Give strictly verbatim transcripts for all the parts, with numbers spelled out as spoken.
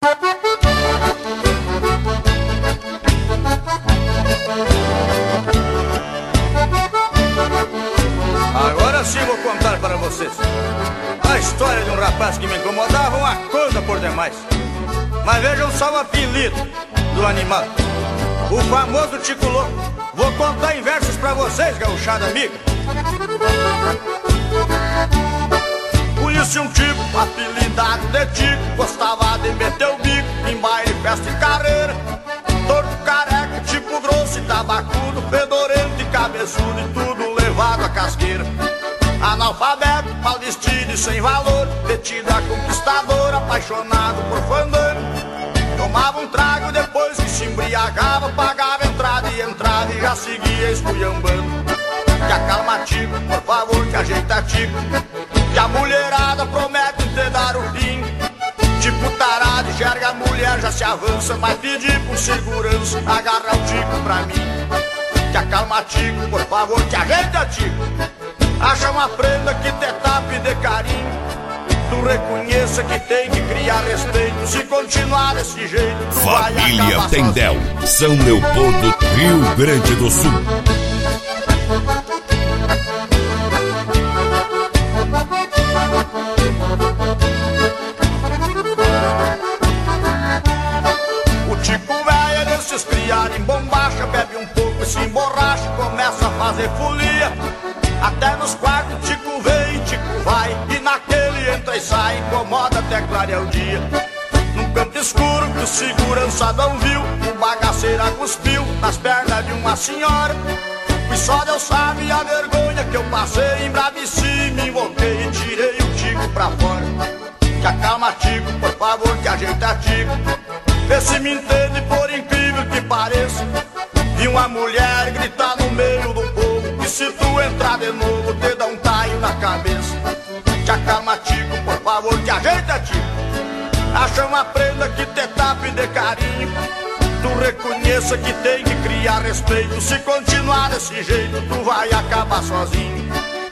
Agora sim vou contar para vocês a história de um rapaz que me incomodava uma coisa por demais. Mas vejam só o apelido do animal, o famoso Tico Louco. Vou contar em versos pra vocês, gauchada amiga. Conheci um tipo apelidado de Tico, gostava de meter o bico em baile, festa e carreira. Torto, careca, tipo grosso e tabacudo, fedorento e cabeçudo e tudo levado à casqueira. Analfabeto, mal vestido e sem valor, metido a conquistador, apaixonado por fandango. Tomava um trago depois que se embriagava, pagava entrada e entrava e já seguia esculhambando. Que acalma Tico, por favor, que ajeita Tico, que a mulherada promete te dar o fim. Tipo tarado, enxerga a mulher, já se avança, mas pedir por segurança, agarra o Tico pra mim. Que acalma Tico, por favor, que ajeita Tico, acha uma prenda que te tape de carinho. Tu reconheça que tem que criar respeito, se continuar desse jeito tu Família vai Tendel, São Leopoldo, Rio Grande do Sul. O Tico velho é desses criados em bombacha, bebe um pouco e se emborracha, começa a fazer folia. Até nos quartos Tico vem, Tico vai, e naquele entra e sai, incomoda até clarear o dia. Num canto escuro que o segurança não viu, o bagaceira cuspiu nas pernas de uma senhora. E só Deus sabe a vergonha que eu passei, embraveci, me invoquei e tirei o Tico pra fora. Que acalma Tico, por favor, que ajeita Tico, vê se me entende, por incrível que pareça. Vi uma mulher gritar no meio do povo, e se tu entrar de novo te dá um taio na cabeça. Que acalma Tico, por favor, que ajeita Tico, acha uma prenda que te tape de carinho. Tu reconheça que tem que criar respeito, se continuar desse jeito tu vai acabar sozinho.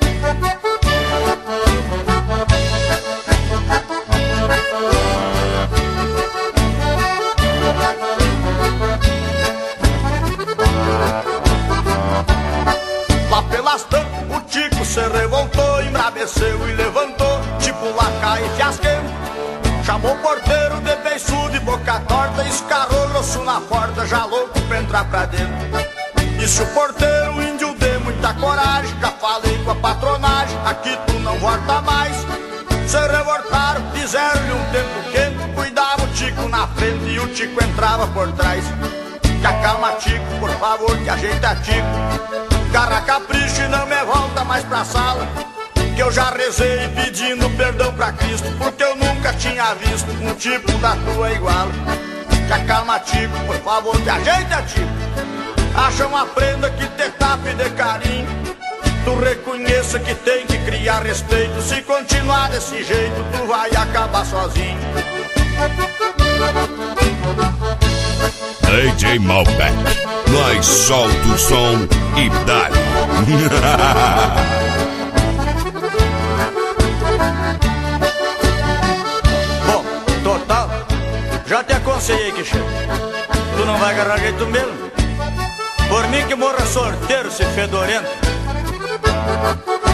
Lá pelas tantas o Tico se revoltou, embraveceu e levantou, tipo lacaio e fiasquento. Chamou o porteiro de beiçudo e boca torta, escarrou grosso na porta, já louco pra entrar pra dentro. Disse o porteiro, índio de muita coragem, já falei com a patronagem, aqui tu não volta mais. Se revoltaram, fizeram-lhe um tempo quente, cuidava o Tico na frente e o Tico entrava por trás. Que acalma Tico, por favor, que ajeita Tico, cara capricho e não me volta mais pra sala. Que eu já rezei pedindo perdão pra Cristo, porque eu nunca tinha visto um tipo da tua igual. Que acalma Tico, por favor, que ajeita Tico, acha uma prenda que te tape de carinho. Tu reconheça que tem que criar respeito, se continuar desse jeito tu vai acabar sozinho. D J Malbec, nós solta o som e dá-lhe. Bom, total, já te aconselhei que chega, tu não vai agarrar jeito mesmo. Por mim que morra sorteiro, se fedorento.